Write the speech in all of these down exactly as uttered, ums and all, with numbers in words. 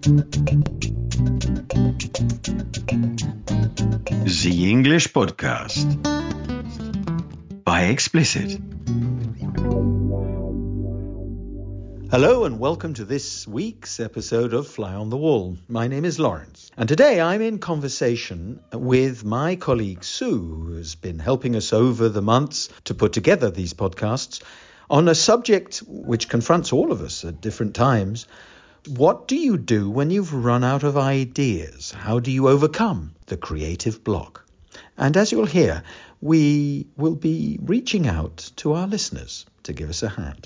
The English Podcast by Explicit. Hello and welcome to this week's episode of Fly on the Wall. My name is Lawrence, and today I'm in conversation with my colleague Sue, who has been helping us over the months to put together these podcasts on a subject which confronts all of us at different times. What do you do when you've run out of ideas? How do you overcome the creative block? And as you'll hear, we will be reaching out to our listeners to give us a hand.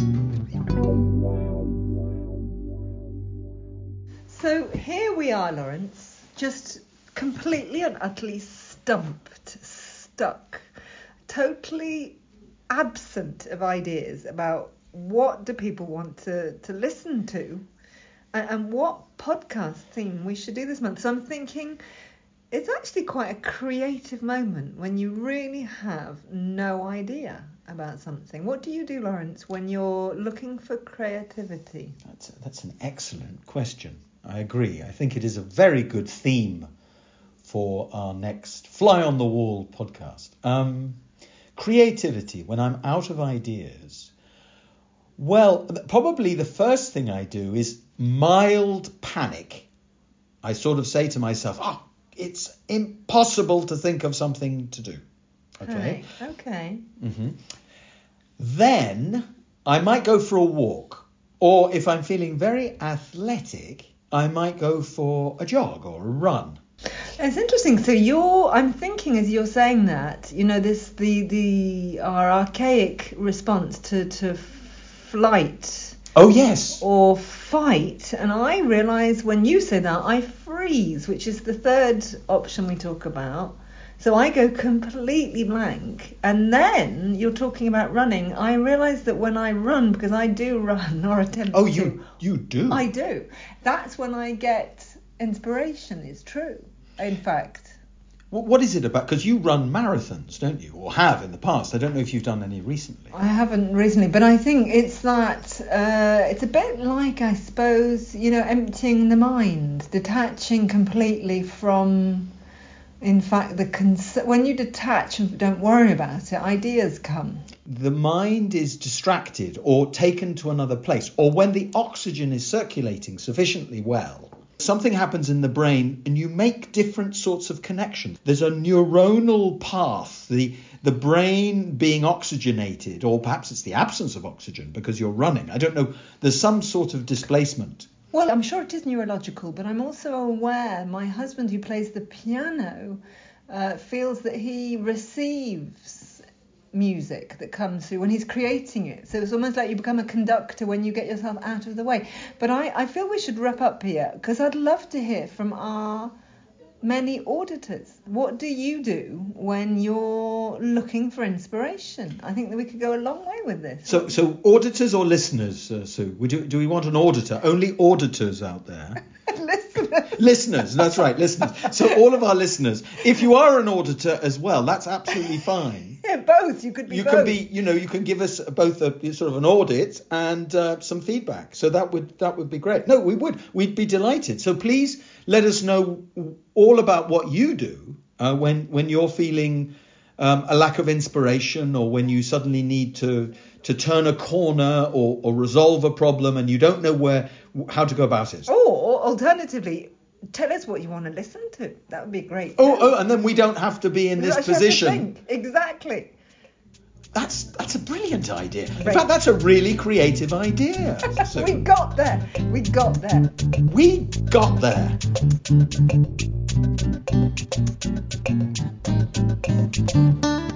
So here we are, Lawrence, just completely and utterly stumped, stuck, totally absent of ideas about what do people want to, to listen to and, and what podcast theme we should do this month. So I'm thinking it's actually quite a creative moment when you really have no idea about something. What do you do, Lawrence, when you're looking for creativity? That's, that's an excellent question. I agree. I think it is a very good theme for our next Fly on the Wall podcast. Um, creativity, when I'm out of ideas. Well, probably the first thing I do is mild panic. I sort of say to myself, oh, it's impossible to think of something to do. Okay. Okay. Mm-hmm. Then I might go for a walk. Or if I'm feeling very athletic, I might go for a jog or a run. It's interesting. So you're, I'm thinking as you're saying that, you know, this, the, the, our archaic response to, to flight. Oh, yes. Or fight. And I realise when you say that, I freeze, which is the third option we talk about. So I go completely blank. And then you're talking about running. I realise that when I run, because I do run or attempt oh, to. Oh, you you do? I do. That's when I get inspiration. It's true, in fact. What is it about? Because you run marathons, don't you? Or have in the past. I don't know if you've done any recently. I haven't recently, but I think it's that, uh, it's a bit like, I suppose, you know, emptying the mind, detaching completely from, in fact, the cons- when you detach and don't worry about it, ideas come. The mind is distracted or taken to another place, or when the oxygen is circulating sufficiently well, something happens in the brain and you make different sorts of connections. There's a neuronal path, the the brain being oxygenated, or perhaps it's the absence of oxygen because you're running. I don't know. There's some sort of displacement. Well, I'm sure it is neurological, but I'm also aware my husband, who plays the piano, uh, feels that he receives music that comes through when he's creating it. So it's almost like you become a conductor when you get yourself out of the way. But I, I feel we should wrap up here because I'd love to hear from our many auditors. What do you do when you're looking for inspiration? I think that we could go a long way with this. So so auditors or listeners, uh, Sue? We do, do we want an auditor? Only auditors out there. Listeners. Listeners, that's right, listeners. So all of our listeners, if you are an auditor as well, that's absolutely fine. Yeah, both. You could be You both. can be, you know, you can give us both a sort of an audit and uh, some feedback. So that would that would be great. No, we would. We'd be delighted. So please let us know all about what you do uh, when when you're feeling um, a lack of inspiration, or when you suddenly need to to turn a corner or, or resolve a problem and you don't know where how to go about it. Or alternatively, tell us what you want to listen to. That would be great. Oh, oh, and then we don't have to be in this position. Exactly. That's that's a brilliant idea. In Right. fact, that's a really creative idea. So we got there. We got there. we got there.